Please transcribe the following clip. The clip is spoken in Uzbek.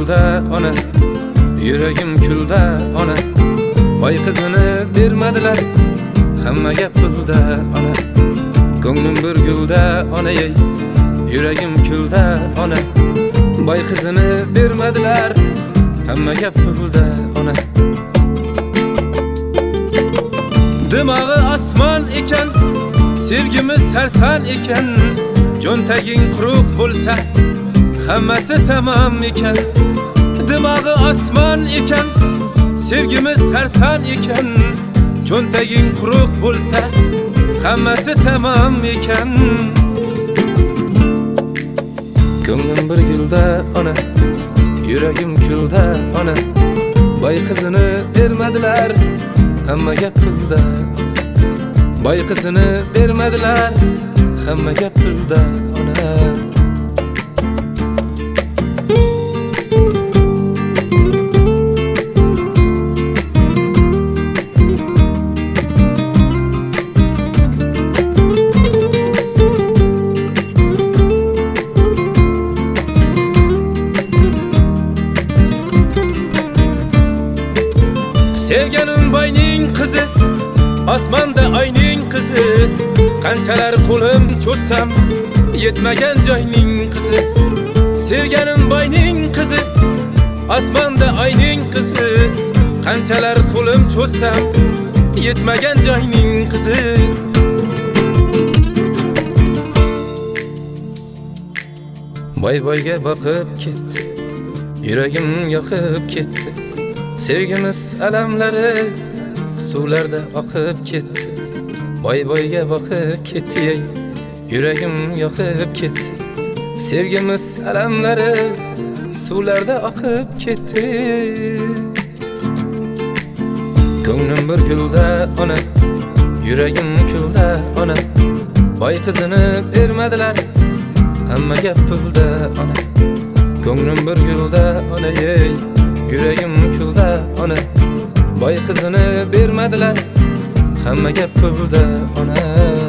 kulda ona, yüreğim külde ona. Boy kızını bermediler, hamma gap pulda ona. Ko'nglim bir gulda ona, yüreğim külde ona. Boy kızını bermediler, hamma gap pulda ona. Dimağı asman eken, sevgimiz sersan eken. Jo'ntaging quruq bo'lsa, hammasi tamam eken. Dimağı asman eken, sevgimiz sersan eken. Jo'ntaging quruq bo'lsa, hammasi tamam eken. Ko'nglim bir gulda ona, yüreğim külde ona. Boy kızını bermediler, hamma gap pulda. Boy kızını bermediler, hamma gap pulda ona. Sevgenin boyning qizi, osmonda oyning qizi. Qanchalar qo'lim cho'zsam, yetmagan joyning qizi. Sevgenin boyning qizi, osmonda oyning qizi. Qanchalar qo'lim cho'zsam, yetmagan joyning qizi. Boy boyga boqib ketdi, yuragim yoqib ketdi. Sevgimiz alamlari suvlarda oqib ketdi. Boy boyga boqib ketdi, yuragim yoqib ketdi. Sevgimiz alamlari suvlarda oqib ketdi. Ko'nglim bir gulda ona, yüreğim külde ona. Boy kızını bermediler, hamma gap pulda ona. Ko'nglim bir gulda ona, yüreğim külde ona. Boy kızını bermediler, hamma gap pulda ona.